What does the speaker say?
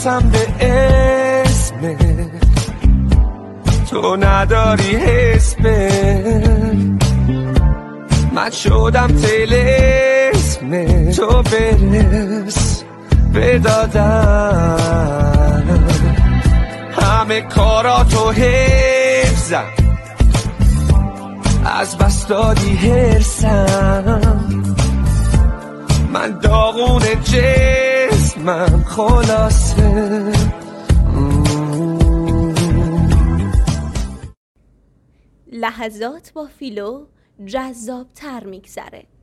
برسم به اسم تو نداری حس من شدم طلسم تو برس بدادم همه کاراتو حفظم از بس دادی هرسم من داغون جسمم خلاصه لحظات با فیلو جذاب تر میگذره.